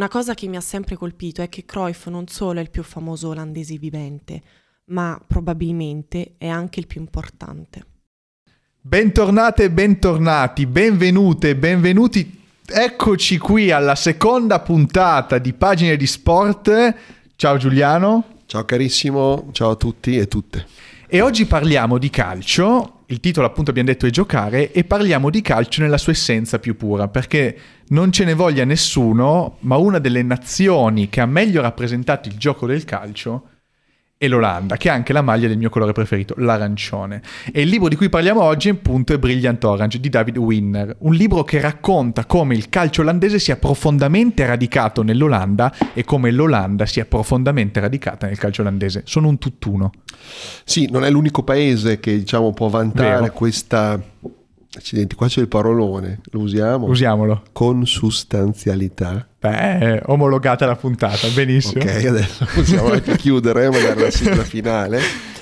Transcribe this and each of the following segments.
Una cosa che mi ha sempre colpito è che Cruyff non solo è il più famoso olandese vivente, ma probabilmente è anche il più importante. Bentornate e bentornati, benvenute e benvenuti. Eccoci qui alla seconda puntata di Pagine di Sport. Ciao Giuliano. Ciao carissimo, ciao a tutti e tutte. E oggi parliamo di calcio, il titolo appunto abbiamo detto è giocare, e parliamo di calcio nella sua essenza più pura, perché non ce ne voglia nessuno, ma una delle nazioni che ha meglio rappresentato il gioco del calcio è l'Olanda, che ha anche la maglia del mio colore preferito, l'arancione. E il libro di cui parliamo oggi appunto è Brilliant Orange di David Winner, un libro che racconta come il calcio olandese sia profondamente radicato nell'Olanda e come l'Olanda sia profondamente radicata nel calcio olandese. Sono un tutt'uno. Sì, non è l'unico paese che diciamo può vantare Vero. questa... Accidenti, qua c'è il parolone, lo usiamo? Usiamolo. Consustanzialità. Beh, omologata la puntata, benissimo. Ok, adesso possiamo anche chiudere, magari la sigla finale.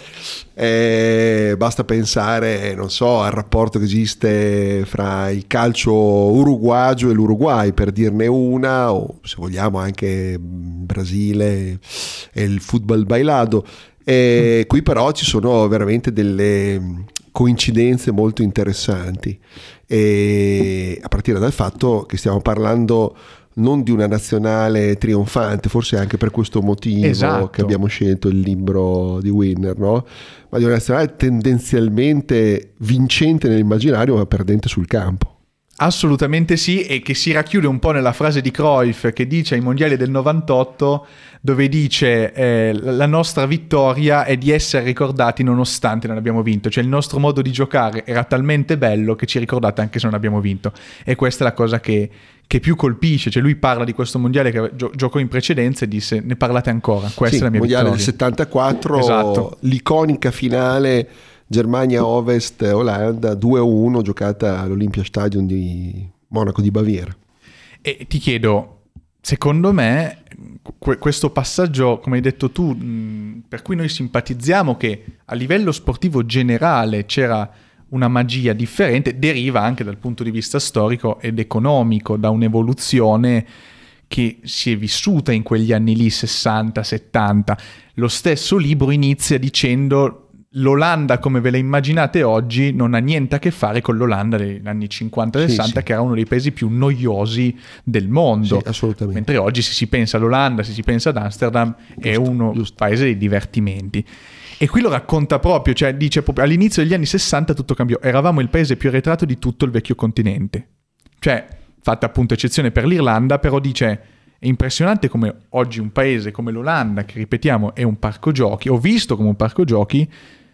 Basta pensare, non so, al rapporto che esiste fra il calcio uruguagio e l'Uruguay, per dirne una, o se vogliamo anche Brasile e il football bailado. Qui però ci sono veramente delle coincidenze molto interessanti, e a partire dal fatto che stiamo parlando non di una nazionale trionfante, forse anche per questo motivo Esatto. che abbiamo scelto il libro di Winner, no? Ma di una nazionale tendenzialmente vincente nell'immaginario ma perdente sul campo. Assolutamente sì, e che si racchiude un po' nella frase di Cruyff che dice ai mondiali del 98, dove dice la nostra vittoria è di essere ricordati nonostante non abbiamo vinto, cioè il nostro modo di giocare era talmente bello che ci ricordate anche se non abbiamo vinto, e questa è la cosa che più colpisce. Cioè lui parla di questo mondiale che giocò in precedenza e disse ne parlate ancora, questa Sì, è la mia mondiale vittoria. del 74, Esatto. l'iconica finale Germania Ovest-Olanda 2-1 giocata all'Olympiastadion di Monaco di Baviera. E ti chiedo, secondo me questo passaggio, come hai detto tu, per cui noi simpatizziamo che a livello sportivo generale c'era una magia differente, deriva anche dal punto di vista storico ed economico da un'evoluzione che si è vissuta in quegli anni lì, 60-70. Lo stesso libro inizia dicendo l'Olanda come ve la immaginate oggi non ha niente a che fare con l'Olanda degli anni 50-60, Sì. che era uno dei paesi più noiosi del mondo. Sì, assolutamente. Mentre oggi se si pensa all'Olanda, se si pensa ad Amsterdam, è uno paese dei divertimenti. E qui lo racconta proprio, cioè dice proprio all'inizio degli anni 60 tutto cambiò, eravamo il paese più arretrato di tutto il vecchio continente. Cioè, fatta appunto eccezione per l'Irlanda, però dice è impressionante come oggi un paese come l'Olanda, che ripetiamo è un parco giochi, o visto come un parco giochi,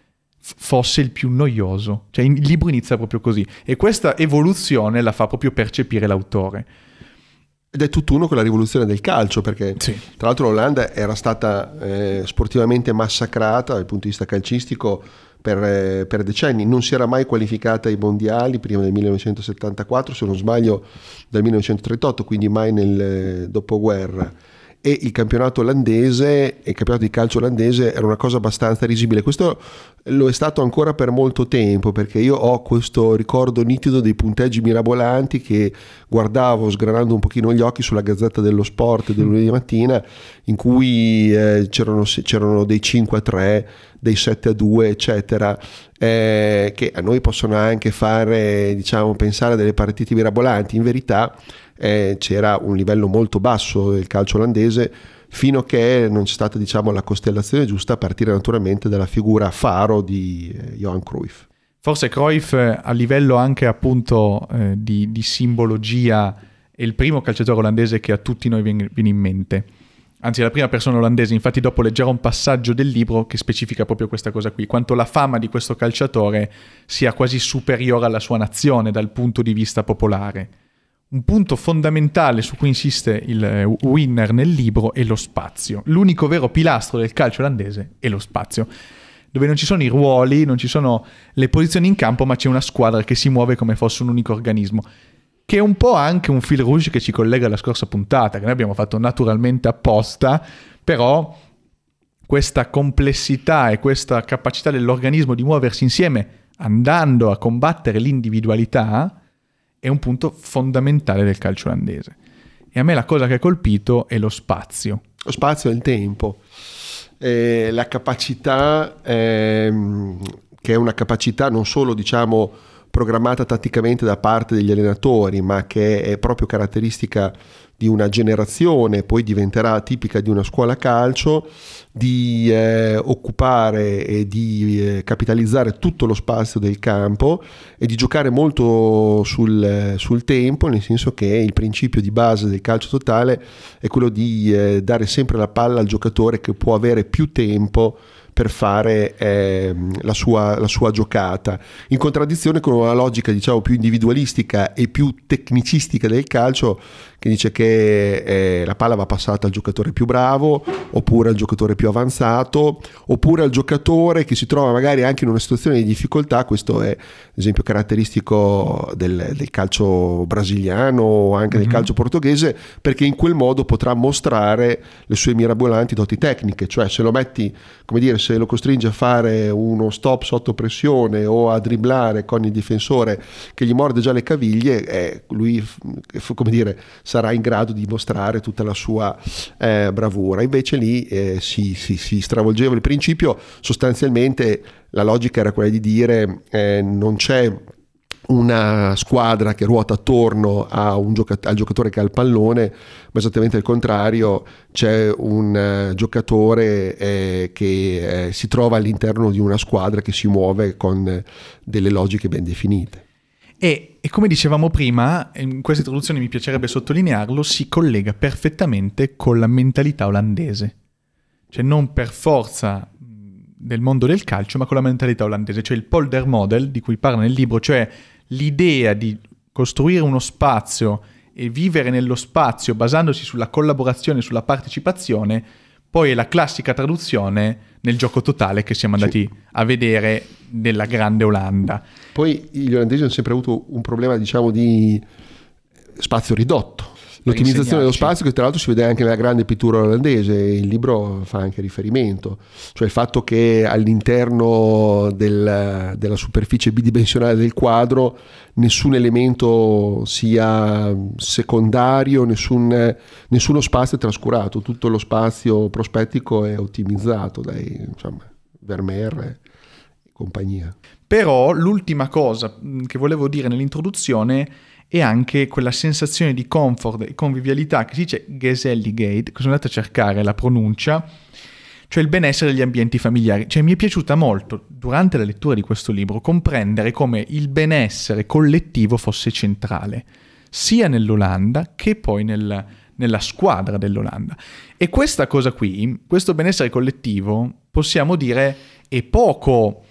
fosse il più noioso. Cioè il libro inizia proprio così, e questa evoluzione la fa proprio percepire l'autore. Ed è tutt'uno con la rivoluzione del calcio, perché Sì. tra l'altro l'Olanda era stata sportivamente massacrata dal punto di vista calcistico per decenni. Non si era mai qualificata ai mondiali prima del 1974, se non sbaglio dal 1938, quindi mai nel dopoguerra. E il campionato olandese e il campionato di calcio olandese era una cosa abbastanza risibile. Questo lo è stato ancora per molto tempo, perché io ho questo ricordo nitido dei punteggi mirabolanti che guardavo sgranando un pochino gli occhi sulla Gazzetta dello Sport del lunedì mattina, in cui c'erano dei 5-3, dei 7-2 eccetera, che a noi possono anche fare, diciamo, pensare a delle partite mirabolanti. In verità c'era un livello molto basso del calcio olandese, fino a che non c'è stata, diciamo, la costellazione giusta, a partire naturalmente dalla figura faro di Johan Cruyff. Forse Cruyff a livello anche appunto di simbologia è il primo calciatore olandese che a tutti noi viene in mente. Anzi, è la prima persona olandese. Infatti dopo leggerò un passaggio del libro che specifica proprio questa cosa qui, quanto la fama di questo calciatore sia quasi superiore alla sua nazione dal punto di vista popolare. Un punto fondamentale su cui insiste il Winner nel libro è lo spazio. L'unico vero pilastro del calcio olandese è lo spazio, dove non ci sono i ruoli, non ci sono le posizioni in campo, ma c'è una squadra che si muove come fosse un unico organismo, che è un po' anche un fil rouge che ci collega alla scorsa puntata, che noi abbiamo fatto naturalmente apposta, però questa complessità e questa capacità dell'organismo di muoversi insieme andando a combattere l'individualità è un punto fondamentale del calcio olandese. E a me la cosa che ha colpito è lo spazio. Lo spazio e il tempo. La capacità, che è una capacità non solo, diciamo, programmata tatticamente da parte degli allenatori, ma che è proprio caratteristica di una generazione, poi diventerà tipica di una scuola calcio, di occupare e di capitalizzare tutto lo spazio del campo e di giocare molto sul tempo, nel senso che il principio di base del calcio totale è quello di dare sempre la palla al giocatore che può avere più tempo per fare la sua giocata, in contraddizione con una logica, diciamo, più individualistica e più tecnicistica del calcio, che dice che la palla va passata al giocatore più bravo, oppure al giocatore più avanzato, oppure al giocatore che si trova magari anche in una situazione di difficoltà. Questo è esempio caratteristico del calcio brasiliano o anche del calcio portoghese, perché in quel modo potrà mostrare le sue mirabolanti doti tecniche. Cioè, se lo metti, come dire, se lo costringe a fare uno stop sotto pressione o a dribblare con il difensore che gli morde già le caviglie, lui, come dire, sarà in grado di mostrare tutta la sua bravura. Invece lì si stravolgeva il principio. Sostanzialmente la logica era quella di dire non c'è una squadra che ruota attorno al giocatore che ha il pallone, ma esattamente il contrario, c'è un giocatore che si trova all'interno di una squadra che si muove con delle logiche ben definite. E come dicevamo prima, in questa introduzione mi piacerebbe sottolinearlo, si collega perfettamente con la mentalità olandese. Cioè non per forza del mondo del calcio, ma con la mentalità olandese. Cioè il polder model di cui parla nel libro, cioè l'idea di costruire uno spazio e vivere nello spazio basandosi sulla collaborazione, sulla partecipazione, poi è la classica traduzione nel gioco totale che siamo andati a vedere nella grande Olanda. Poi gli olandesi hanno sempre avuto un problema, diciamo, di spazio ridotto. L'ottimizzazione dello spazio, che tra l'altro si vede anche nella grande pittura olandese, il libro fa anche riferimento, cioè il fatto che all'interno della superficie bidimensionale del quadro nessun elemento sia secondario, nessuno spazio è trascurato, tutto lo spazio prospettico è ottimizzato dai, insomma, Vermeer e compagnia. Però l'ultima cosa che volevo dire nell'introduzione e anche quella sensazione di comfort e convivialità che si dice Geselligkeit, che sono andato a cercare la pronuncia, cioè il benessere degli ambienti familiari. Cioè mi è piaciuta molto, durante la lettura di questo libro, comprendere come il benessere collettivo fosse centrale, sia nell'Olanda che poi nella squadra dell'Olanda. E questa cosa qui, questo benessere collettivo, possiamo dire, è poco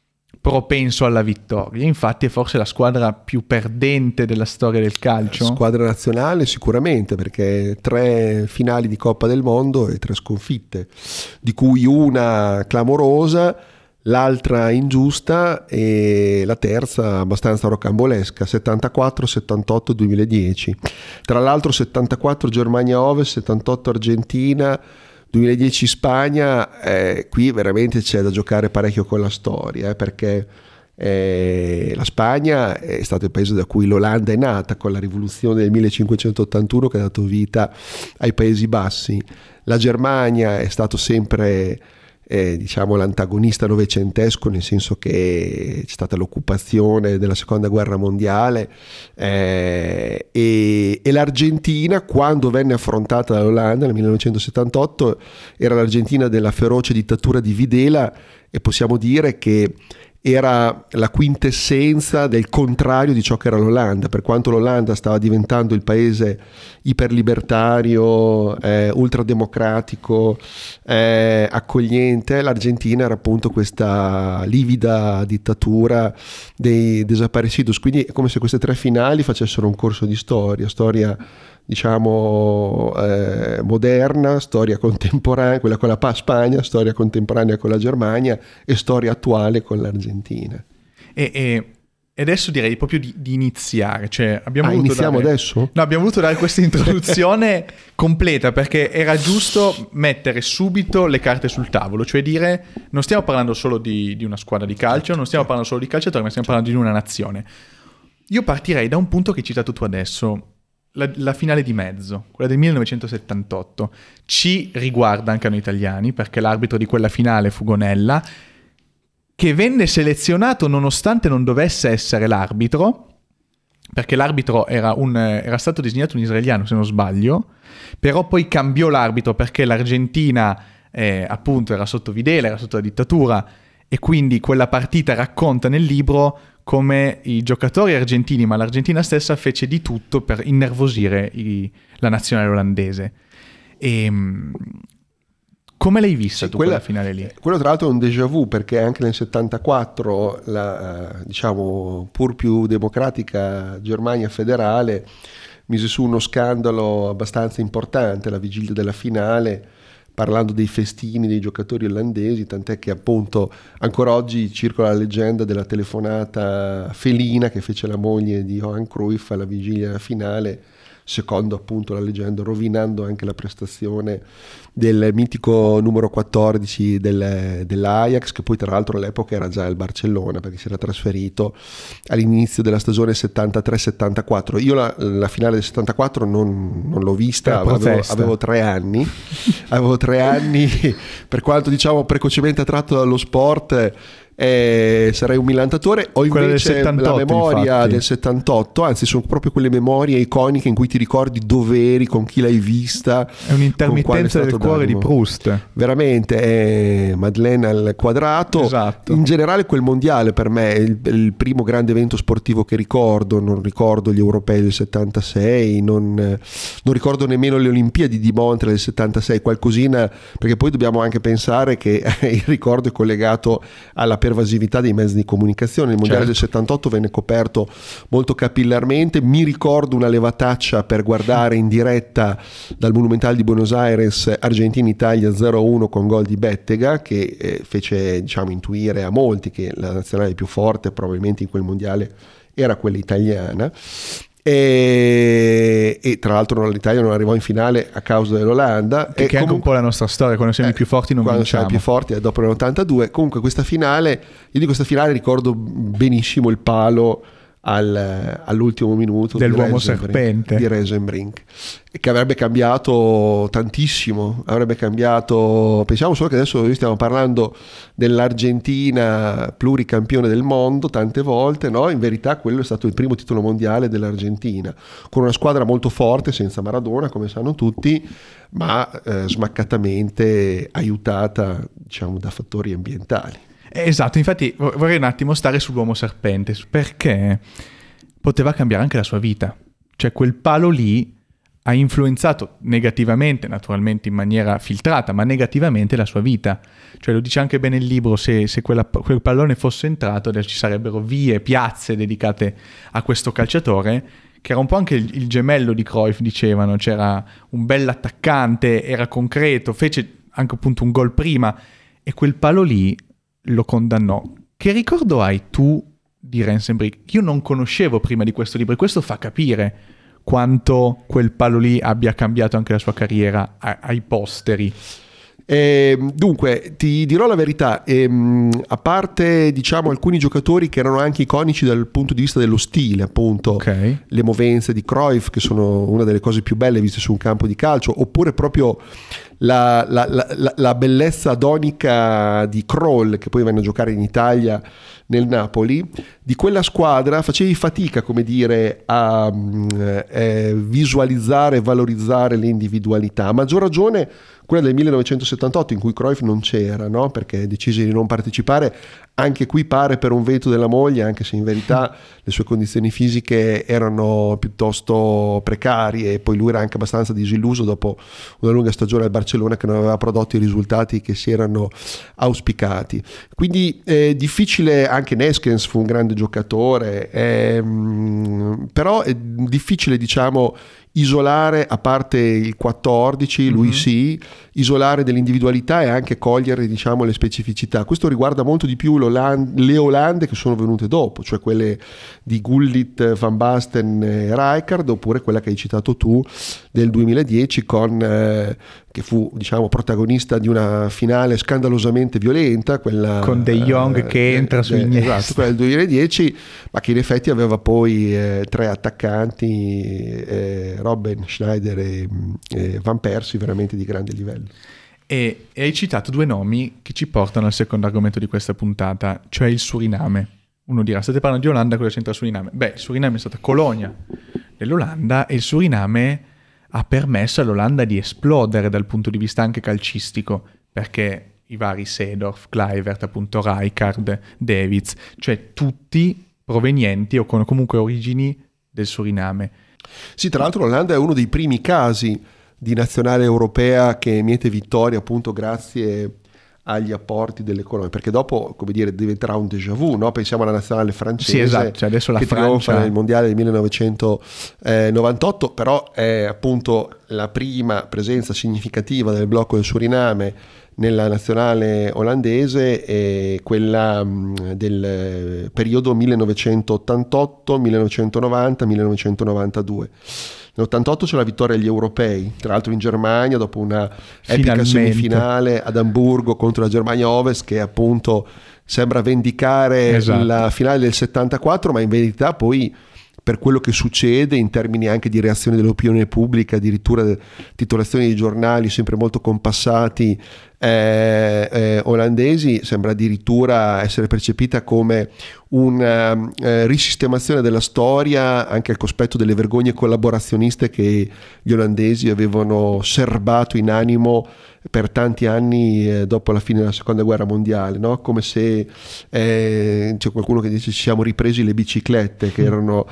propenso alla vittoria. Infatti è forse la squadra più perdente della storia del calcio. Squadra nazionale sicuramente, perché 3 finali di Coppa del Mondo e 3 sconfitte, di cui una clamorosa, l'altra ingiusta e la terza abbastanza rocambolesca, 74, 78, 2010. Tra l'altro 74 Germania Ovest, 78 Argentina, 2010 Spagna. Qui veramente c'è da giocare parecchio con la storia, perché la Spagna è stato il paese da cui l'Olanda è nata con la rivoluzione del 1581 che ha dato vita ai Paesi Bassi. La Germania è stato sempre diciamo l'antagonista novecentesco, nel senso che c'è stata l'occupazione della seconda guerra mondiale, e l'Argentina, quando venne affrontata dall'Olanda nel 1978, era l'Argentina della feroce dittatura di Videla, e possiamo dire che era la quintessenza del contrario di ciò che era l'Olanda. Per quanto l'Olanda stava diventando il paese iperlibertario, ultrademocratico, accogliente, l'Argentina era appunto questa livida dittatura dei desaparecidos. Quindi è come se queste 3 finali facessero un corso di storia diciamo moderna, storia contemporanea, quella con la Spagna, storia contemporanea con la Germania e storia attuale con l'Argentina. E adesso direi proprio di iniziare, cioè iniziamo adesso? No, abbiamo voluto dare questa introduzione completa, perché era giusto mettere subito le carte sul tavolo, cioè dire non stiamo parlando solo di una squadra di calcio, non stiamo parlando solo di calciatori, ma stiamo parlando di una nazione. Io partirei da un punto che hai citato tu adesso, la finale di mezzo, quella del 1978, ci riguarda anche a noi italiani, perché l'arbitro di quella finale fu Gonella, che venne selezionato nonostante non dovesse essere l'arbitro, perché l'arbitro era stato designato un israeliano, se non sbaglio, però poi cambiò l'arbitro perché l'Argentina appunto era sotto Videla, era sotto la dittatura, e quindi quella partita racconta nel libro come i giocatori argentini, ma l'Argentina stessa, fece di tutto per innervosire la nazionale olandese. E come l'hai vista tu quella finale lì? Quello tra l'altro è un déjà vu, perché anche nel 74 la, diciamo, pur più democratica Germania federale mise su uno scandalo abbastanza importante alla vigilia della finale, parlando dei festini dei giocatori olandesi, tant'è che appunto ancora oggi circola la leggenda della telefonata felina che fece la moglie di Johan Cruyff alla vigilia della finale, secondo appunto la leggenda, rovinando anche la prestazione del mitico numero 14 dell'Ajax, che poi tra l'altro all'epoca era già il Barcellona, perché si era trasferito all'inizio della stagione 73-74. Io la finale del 74 non l'ho vista, avevo 3 anni avevo 3 anni, per quanto diciamo precocemente attratto dallo sport. Sarei un millantatore. Ho invece 78, la memoria infatti del 78, anzi sono proprio quelle memorie iconiche in cui ti ricordi dove eri, con chi l'hai vista. È un'intermittenza del cuore di Proust, veramente, è Madeleine al quadrato. Esatto. In generale quel mondiale per me è il primo grande evento sportivo che ricordo. Non ricordo gli europei del 76, non ricordo nemmeno le Olimpiadi di Montreal del 76, qualcosina, perché poi dobbiamo anche pensare che il ricordo è collegato alla pervasività dei mezzi di comunicazione. Il mondiale del 78 venne coperto molto capillarmente. Mi ricordo una levataccia per guardare in diretta dal Monumental di Buenos Aires Argentina-Italia 0-1 con gol di Bettega, che fece, diciamo, intuire a molti che la nazionale più forte probabilmente in quel mondiale era quella italiana. E tra l'altro l'Italia non arrivò in finale a causa dell'Olanda, che è anche un po' la nostra storia, quando siamo i più forti non vinciamo. Quando siamo più forti è dopo l'82. Comunque questa finale, io di questa finale ricordo benissimo il palo all'ultimo minuto dell'uomo serpente di Resenbrink, che avrebbe cambiato tantissimo, avrebbe cambiato. Pensiamo solo che adesso noi stiamo parlando dell'Argentina pluricampione del mondo tante volte, no? In verità quello è stato il primo titolo mondiale dell'Argentina, con una squadra molto forte, senza Maradona come sanno tutti, ma smaccatamente aiutata, diciamo, da fattori ambientali. Esatto, infatti vorrei un attimo stare sull'uomo serpente, perché poteva cambiare anche la sua vita. Cioè quel palo lì ha influenzato negativamente, naturalmente in maniera filtrata, ma negativamente la sua vita. Cioè lo dice anche bene il libro, se quel pallone fosse entrato adesso ci sarebbero vie, piazze dedicate a questo calciatore, che era un po' anche il gemello di Cruyff, dicevano. C'era un bell'attaccante, era concreto, fece anche appunto un gol prima, e quel palo lì lo condannò. Che ricordo hai tu di Resenbrink? Io non conoscevo prima di questo libro, e questo fa capire quanto quel palo lì abbia cambiato anche la sua carriera ai posteri. Dunque ti dirò la verità, a parte, diciamo, alcuni giocatori che erano anche iconici dal punto di vista dello stile, appunto, okay, le movenze di Cruyff, che sono una delle cose più belle viste su un campo di calcio, oppure proprio la bellezza adonica di Kroll, che poi venne a giocare in Italia nel Napoli. Di quella squadra facevi fatica, come dire, a visualizzare e valorizzare le individualità, a maggior ragione quella del 1978, in cui Cruyff non c'era, no? Perché decise di non partecipare, anche qui pare per un veto della moglie, anche se in verità le sue condizioni fisiche erano piuttosto precarie, e poi lui era anche abbastanza disilluso dopo una lunga stagione al Barcellona che non aveva prodotto i risultati che si erano auspicati. Quindi difficile. Anche Neskens fu un grande giocatore, però è difficile, diciamo, isolare, a parte il 14, lui sì, isolare delle individualità e anche cogliere, diciamo, le specificità. Questo riguarda molto di più le Olande che sono venute dopo, cioè quelle di Gullit, Van Basten e Rijkaard, oppure quella che hai citato tu del 2010 che fu, diciamo, protagonista di una finale scandalosamente violenta, quella con De Jong che entra su Iniesta. Esatto, quella del 2010, ma che in effetti aveva poi 3 attaccanti, Robben, Schneider e Van Persie, veramente di grande livello. E hai citato 2 nomi che ci portano al secondo argomento di questa puntata, cioè il Suriname. Uno dirà, state parlando di Olanda, cosa c'entra il Suriname? Beh, il Suriname è stata colonia dell'Olanda e il Suriname ha permesso all'Olanda di esplodere dal punto di vista anche calcistico, perché i vari Seedorf, Kluivert, appunto Rijkaard, Davids, cioè tutti provenienti o con comunque origini del Suriname. Sì, tra l'altro l'Olanda è uno dei primi casi di nazionale europea che miete vittoria appunto grazie agli apporti delle colonie, perché dopo, come dire, diventerà un déjà vu, no? Pensiamo alla nazionale francese, sì, esatto, cioè adesso la che Francia trionfa nel mondiale del 1998, però è appunto la prima presenza significativa del blocco del Suriname nella nazionale olandese, e quella del periodo 1988, 1990, 1992. Nell'88 c'è la vittoria agli europei, tra l'altro in Germania, dopo una epica semifinale ad Amburgo contro la Germania Ovest, che appunto sembra vendicare la finale del 74, ma in verità poi, per quello che succede in termini anche di reazione dell'opinione pubblica, addirittura titolazioni di giornali sempre molto compassati olandesi, sembra addirittura essere percepita come una risistemazione della storia, anche al cospetto delle vergogne collaborazioniste che gli olandesi avevano serbato in animo per tanti anni dopo la fine della seconda guerra mondiale, no? Come se c'è qualcuno che dice ci siamo ripresi le biciclette, che erano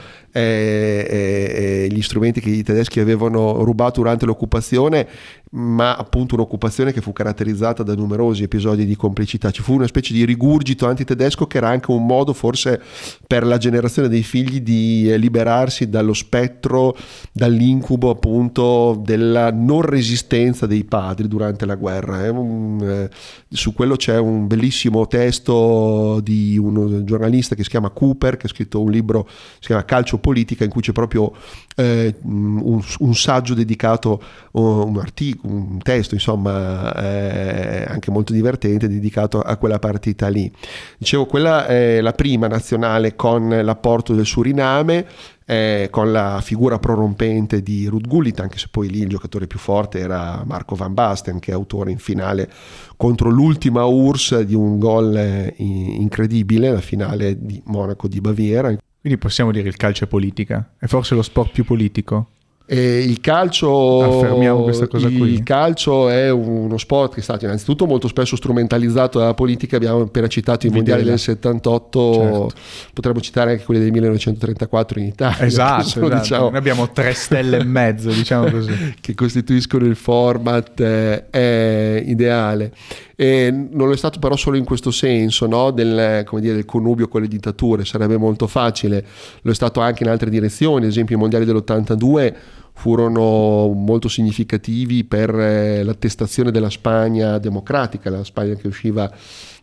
gli strumenti che i tedeschi avevano rubato durante l'occupazione, ma appunto un'occupazione che fu caratterizzata da numerosi episodi di complicità. Ci fu una specie di rigurgito antitedesco che era anche un modo forse per la generazione dei figli di liberarsi dallo spettro, dall'incubo appunto della non resistenza dei padri durante la guerra. Su quello c'è un bellissimo testo di un giornalista che si chiama Cooper, che ha scritto un libro, si chiama Calcio Politica, in cui c'è proprio un saggio dedicato, un testo insomma anche molto divertente, dedicato a quella partita lì. Dicevo, quella è la prima nazionale con l'apporto del Suriname, con la figura prorompente di Ruud Gullit, anche se poi lì il giocatore più forte era Marco Van Basten, che è autore in finale contro l'ultima URSS di un gol incredibile, la finale di Monaco di Baviera. Quindi possiamo dire il calcio è politica, è forse lo sport più politico? Il calcio, affermiamo questa cosa qui. Il calcio è uno sport che è stato innanzitutto molto spesso strumentalizzato dalla politica. Abbiamo appena citato i mondiali del 78, certo. Potremmo citare anche quelli del 1934 in Italia. Esatto, sono, esatto. Diciamo, noi abbiamo 3 stelle e mezzo, diciamo così, che costituiscono il format ideale. E non è stato però solo in questo senso, no? del connubio con le dittature. Sarebbe molto facile, lo è stato anche in altre direzioni. Ad esempio i mondiali dell'82 furono molto significativi per l'attestazione della Spagna democratica, la Spagna che usciva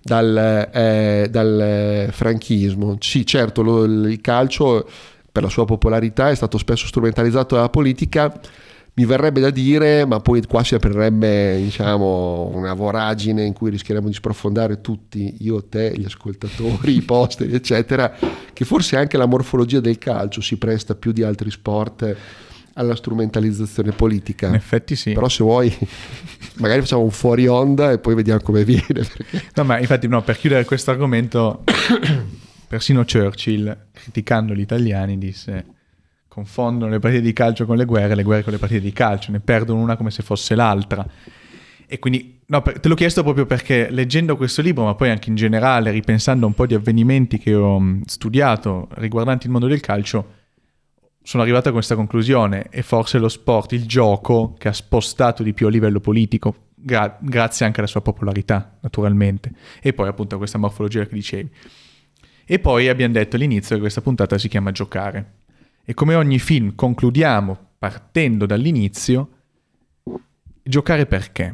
dal franchismo. Sì, certo, il calcio per la sua popolarità è stato spesso strumentalizzato dalla politica. Mi verrebbe da dire, ma poi qua si aprirebbe, diciamo, una voragine in cui rischieremo di sprofondare tutti, io, te, gli ascoltatori, i posteri, eccetera, che forse anche la morfologia del calcio si presta più di altri sport alla strumentalizzazione politica. In effetti sì. Però se vuoi magari facciamo un fuori onda e poi vediamo come viene. Perché... No, ma infatti no, per chiudere questo argomento, persino Churchill, criticando gli italiani, disse: confondono le partite di calcio con le guerre con le partite di calcio, ne perdono una come se fosse l'altra. E quindi, no, te l'ho chiesto proprio perché leggendo questo libro, ma poi anche in generale, ripensando un po' di avvenimenti che ho studiato riguardanti il mondo del calcio, sono arrivato a questa conclusione. E forse lo sport, il gioco, che ha spostato di più a livello politico, grazie anche alla sua popolarità, naturalmente. E poi appunto a questa morfologia che dicevi. E poi abbiamo detto all'inizio che questa puntata si chiama Giocare. E come ogni film concludiamo partendo dall'inizio. Giocare perché?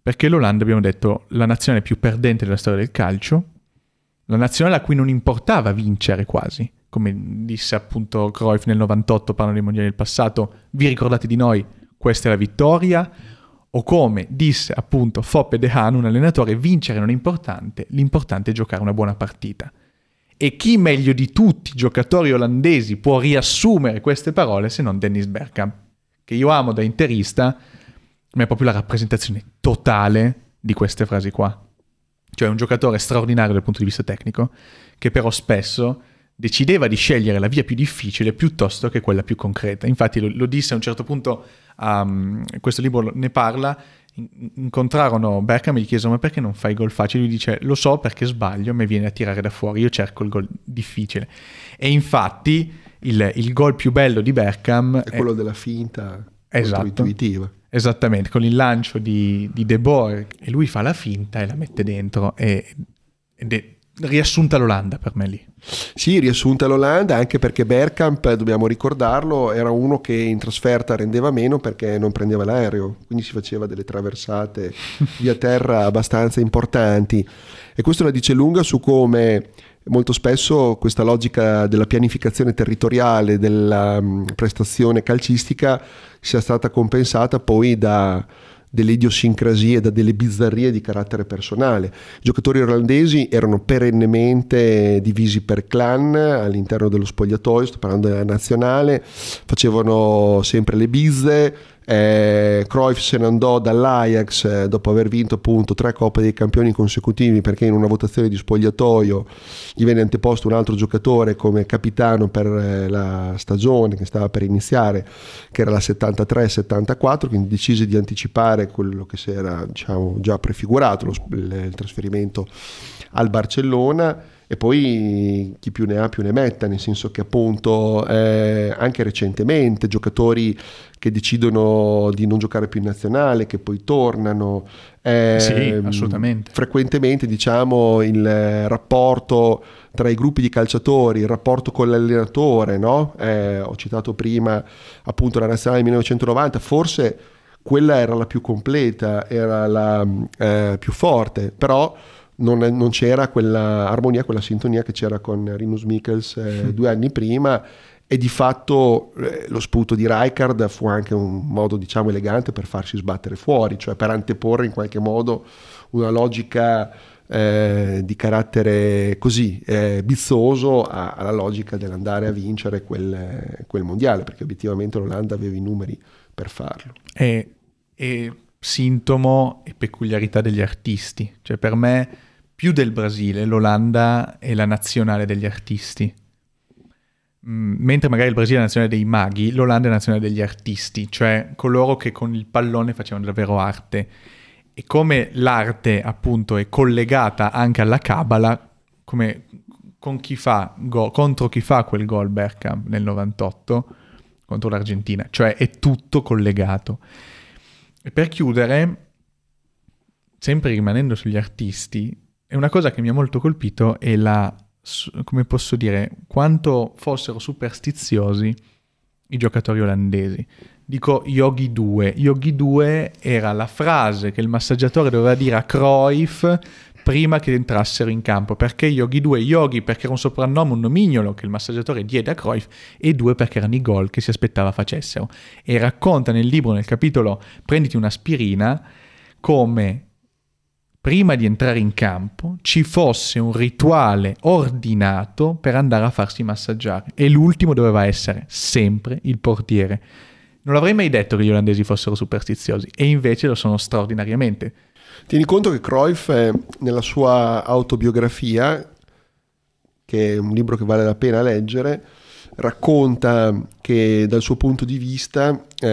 Perché l'Olanda, abbiamo detto, la nazionale più perdente della storia del calcio, la nazionale a cui non importava vincere quasi, come disse appunto Cruyff nel 98, parlando dei mondiali del passato, vi ricordate di noi, questa è la vittoria, o come disse appunto Foppe De Haan, un allenatore, vincere non è importante, l'importante è giocare una buona partita. E chi meglio di tutti i giocatori olandesi può riassumere queste parole se non Dennis Bergkamp, che io amo da interista, ma è proprio la rappresentazione totale di queste frasi qua. Cioè un giocatore straordinario dal punto di vista tecnico, che però spesso decideva di scegliere la via più difficile piuttosto che quella più concreta. Infatti lo disse a un certo punto, questo libro ne parla, incontrarono Bergkamp e gli chiesero: ma perché non fai gol facili? Lui dice: lo so perché sbaglio, mi viene a tirare da fuori, io cerco il gol difficile. E infatti il gol più bello di Bergkamp è quello della finta, esatto, intuitiva. Esattamente, con il lancio di De Boer, e lui fa la finta e la mette dentro, ed è riassunta l'Olanda per me lì. Sì, riassunta l'Olanda, anche perché Bergkamp, dobbiamo ricordarlo, era uno che in trasferta rendeva meno perché non prendeva l'aereo, quindi si faceva delle traversate via terra abbastanza importanti, e questo la dice lunga su come molto spesso questa logica della pianificazione territoriale della prestazione calcistica sia stata compensata poi da delle idiosincrasie, da delle bizzarrie di carattere personale. I giocatori irlandesi erano perennemente divisi per clan all'interno dello spogliatoio, sto parlando della nazionale, facevano sempre le bizze. Cruyff se ne andò dall'Ajax dopo aver vinto appunto 3 Coppe dei Campioni consecutivi, perché in una votazione di spogliatoio gli venne anteposto un altro giocatore come capitano per la stagione che stava per iniziare, che era la 73-74, quindi decise di anticipare quello che si era, diciamo, già prefigurato, il trasferimento al Barcellona. E poi chi più ne ha più ne metta, nel senso che appunto anche recentemente giocatori che decidono di non giocare più in nazionale, che poi tornano, sì, assolutamente. Frequentemente, diciamo, il rapporto tra i gruppi di calciatori, il rapporto con l'allenatore, no? Ho citato prima appunto la nazionale del 1990, forse quella era la più completa, era la più forte, però non c'era quella armonia, quella sintonia che c'era con Rinus Michels 2 anni prima, e di fatto lo sputo di Rijkaard fu anche un modo, diciamo, elegante per farsi sbattere fuori, cioè per anteporre in qualche modo una logica di carattere così bizzoso alla logica dell'andare a vincere quel mondiale, perché obiettivamente l'Olanda aveva i numeri per farlo. E sintomo e peculiarità degli artisti, cioè per me più del Brasile l'Olanda è la nazionale degli artisti, mentre magari il Brasile è la nazionale dei maghi, l'Olanda è la nazionale degli artisti, cioè coloro che con il pallone facevano davvero arte. E come l'arte appunto è collegata anche alla cabala, come con chi fa contro chi fa quel gol Bergkamp nel 98 contro l'Argentina, cioè è tutto collegato. E per chiudere, sempre rimanendo sugli artisti, è una cosa che mi ha molto colpito è come posso dire, quanto fossero superstiziosi i giocatori olandesi. Dico Yogi 2. Yogi 2 era la frase che il massaggiatore doveva dire a Cruyff prima che entrassero in campo. Perché Yogi 2? Yogi perché era un soprannome, un nomignolo che il massaggiatore diede a Cruyff, e 2 perché erano i gol che si aspettava facessero. E racconta nel libro, nel capitolo Prenditi un'aspirina, come prima di entrare in campo ci fosse un rituale ordinato per andare a farsi massaggiare, e l'ultimo doveva essere sempre il portiere. Non l'avrei mai detto che gli olandesi fossero superstiziosi, e invece lo sono straordinariamente. Tieni conto che Cruyff nella sua autobiografia, che è un libro che vale la pena leggere, racconta che dal suo punto di vista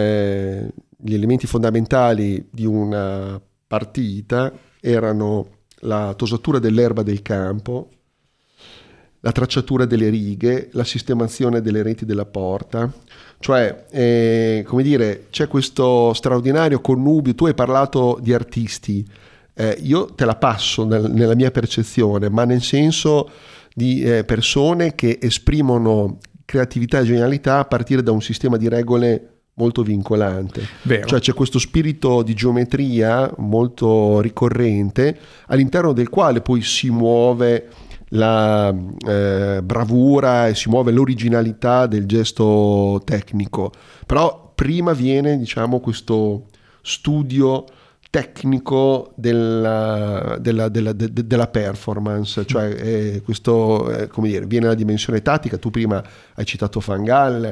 gli elementi fondamentali di una partita erano la tosatura dell'erba del campo, la tracciatura delle righe, la sistemazione delle reti della porta. Cioè, come dire, c'è questo straordinario connubio. Tu hai parlato di artisti, io te la passo nella mia percezione, ma nel senso di persone che esprimono creatività e genialità a partire da un sistema di regole molto vincolante. Vero. Cioè c'è questo spirito di geometria molto ricorrente, all'interno del quale poi si muove la bravura e si muove l'originalità del gesto tecnico. Però prima viene, diciamo, questo studio tecnico della performance, cioè questo, come dire, viene la dimensione tattica. Tu prima hai citato Van Gaal,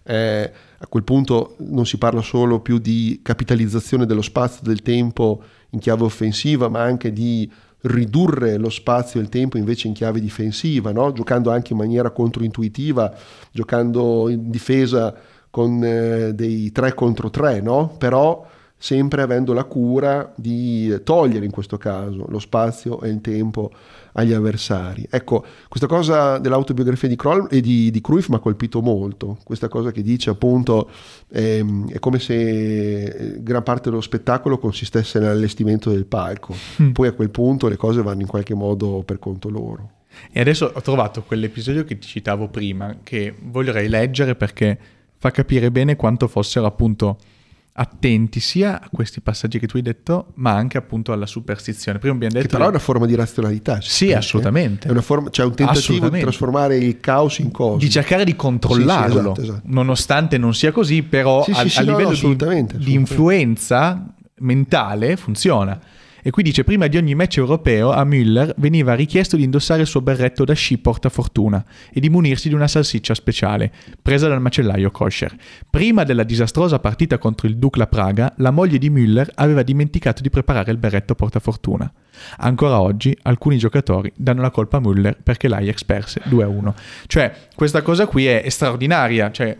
a quel punto non si parla solo più di capitalizzazione dello spazio, del tempo in chiave offensiva, ma anche di ridurre lo spazio e il tempo invece in chiave difensiva, no? Giocando anche in maniera controintuitiva, giocando in difesa con dei 3 contro 3, no? Però sempre avendo la cura di togliere in questo caso lo spazio e il tempo agli avversari. Ecco, questa cosa dell'autobiografia di Cruyff mi ha colpito molto, questa cosa che dice appunto è come se gran parte dello spettacolo consistesse nell'allestimento del palco, poi a quel punto le cose vanno in qualche modo per conto loro. E adesso ho trovato quell'episodio che ti citavo prima, che vorrei leggere perché fa capire bene quanto fossero appunto attenti sia a questi passaggi che tu hai detto, ma anche appunto alla superstizione. Prima abbiamo detto che però è una forma di razionalità. Sì, assolutamente. È una forma, cioè un tentativo di trasformare il caos in cosa. Di cercare di controllarlo, sì, esatto. Nonostante non sia così, però a livello di influenza mentale funziona. E qui dice: prima di ogni match europeo a Müller veniva richiesto di indossare il suo berretto da sci portafortuna e di munirsi di una salsiccia speciale, presa dal macellaio kosher. Prima della disastrosa partita contro il Dukla Praga, la moglie di Müller aveva dimenticato di preparare il berretto portafortuna. Ancora oggi alcuni giocatori danno la colpa a Müller perché l'Ajax perse 2-1. Cioè, questa cosa qui è straordinaria, cioè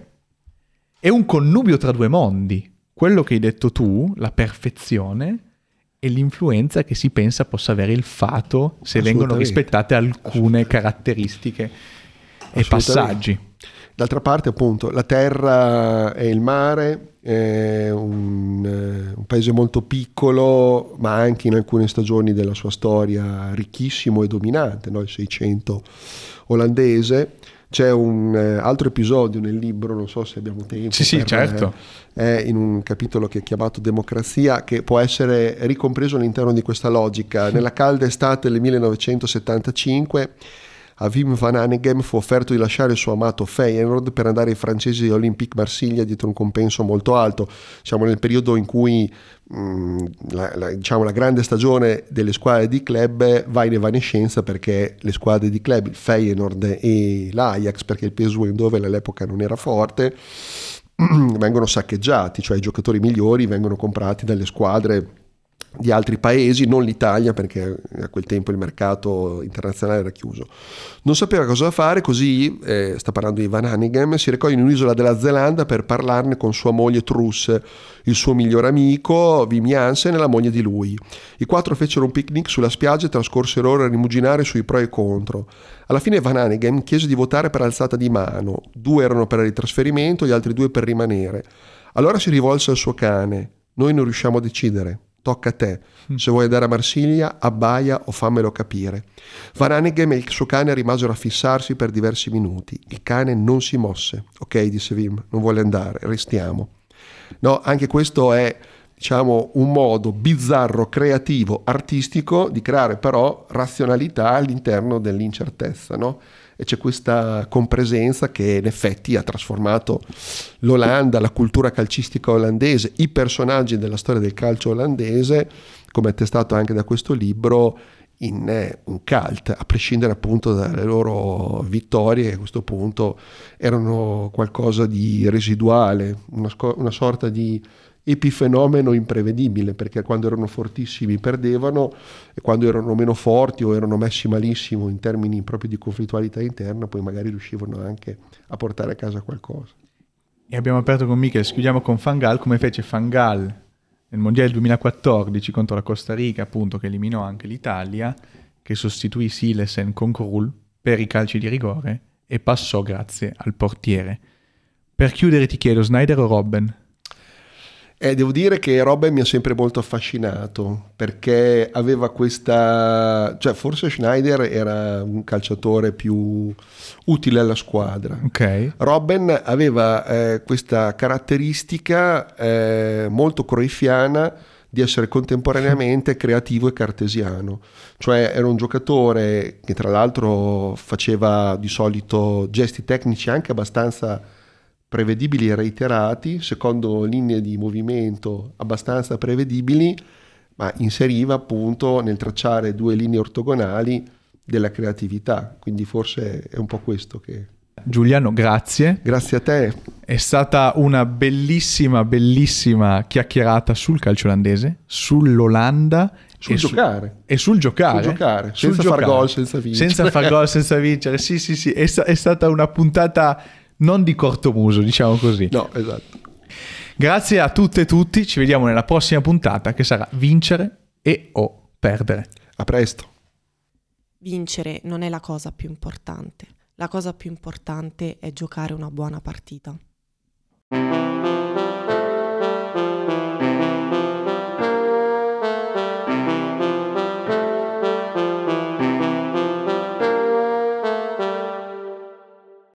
è un connubio tra due mondi. Quello che hai detto tu, la perfezione, e l'influenza che si pensa possa avere il fato se vengono rispettate alcune caratteristiche e passaggi. D'altra parte, appunto, la terra e il mare è un paese molto piccolo, ma anche in alcune stagioni della sua storia ricchissimo e dominante, no? Il 600 olandese. C'è un altro episodio nel libro, non so se abbiamo tempo. Sì, certo. È in un capitolo che è chiamato Democrazia, che può essere ricompreso all'interno di questa logica. Nella calda estate del 1975 a Wim van Hanegem fu offerto di lasciare il suo amato Feyenoord per andare ai francesi di Olympique Marsiglia dietro un compenso molto alto. Siamo nel periodo in cui la grande stagione delle squadre di club va in evanescenza, perché le squadre di club, il Feyenoord e l'Ajax, perché il PSV Eindhoven all'epoca non era forte, vengono saccheggiati, cioè i giocatori migliori vengono comprati dalle squadre di altri paesi, non l'Italia, perché a quel tempo il mercato internazionale era chiuso. Non sapeva cosa fare, così, sta parlando di Van Hanegem, si recò in un'isola della Zelanda per parlarne con sua moglie Truss, il suo migliore amico Wim Jansen e la moglie di lui. I 4 fecero un picnic sulla spiaggia e trascorsero ore a rimuginare sui pro e contro. Alla fine Van Hanegem chiese di votare per alzata di mano. 2 erano per il trasferimento, gli altri 2 per rimanere. Allora si rivolse al suo cane: noi non riusciamo a decidere. Tocca a te, se vuoi andare a Marsiglia abbaia o fammelo capire. Van Hanegem e il suo cane rimasero a fissarsi per diversi minuti. Il cane non si mosse. Ok, disse Wim, non vuole andare, restiamo. No, anche questo è, diciamo, un modo bizzarro, creativo, artistico di creare però razionalità all'interno dell'incertezza, no? E c'è questa compresenza che in effetti ha trasformato l'Olanda, la cultura calcistica olandese, i personaggi della storia del calcio olandese, come attestato anche da questo libro, in un cult, a prescindere appunto dalle loro vittorie, che a questo punto erano qualcosa di residuale, una sorta di epifenomeno imprevedibile, perché quando erano fortissimi perdevano e quando erano meno forti o erano messi malissimo in termini proprio di conflittualità interna, poi magari riuscivano anche a portare a casa qualcosa. E abbiamo aperto con Michel, chiudiamo con Van Gaal, come fece Van Gaal nel Mondiale 2014 contro la Costa Rica, appunto, che eliminò anche l'Italia, che sostituì Silesen con Krul per i calci di rigore e passò grazie al portiere. Per chiudere ti chiedo, Sneijder o Robben? Devo dire che Robben mi ha sempre molto affascinato perché aveva questa, cioè forse Schneider era un calciatore più utile alla squadra. Ok. Robben aveva questa caratteristica molto cruyffiana di essere contemporaneamente creativo e cartesiano, cioè era un giocatore che tra l'altro faceva di solito gesti tecnici anche abbastanza prevedibili e reiterati, secondo linee di movimento abbastanza prevedibili, ma inseriva appunto nel tracciare 2 linee ortogonali della creatività, quindi forse è un po' questo che... Giuliano, grazie. Grazie a te. È stata una bellissima, bellissima chiacchierata sul calcio olandese, sull'Olanda Sul giocare. e sul giocare. Sul giocare, Sul senza far gol, senza vincere. Senza far gol, senza vincere. Sì, è stata una puntata non di cortomuso, diciamo così. No, esatto. Grazie a tutte e tutti, ci vediamo nella prossima puntata che sarà vincere e o perdere. A presto. Vincere non è la cosa più importante. La cosa più importante è giocare una buona partita.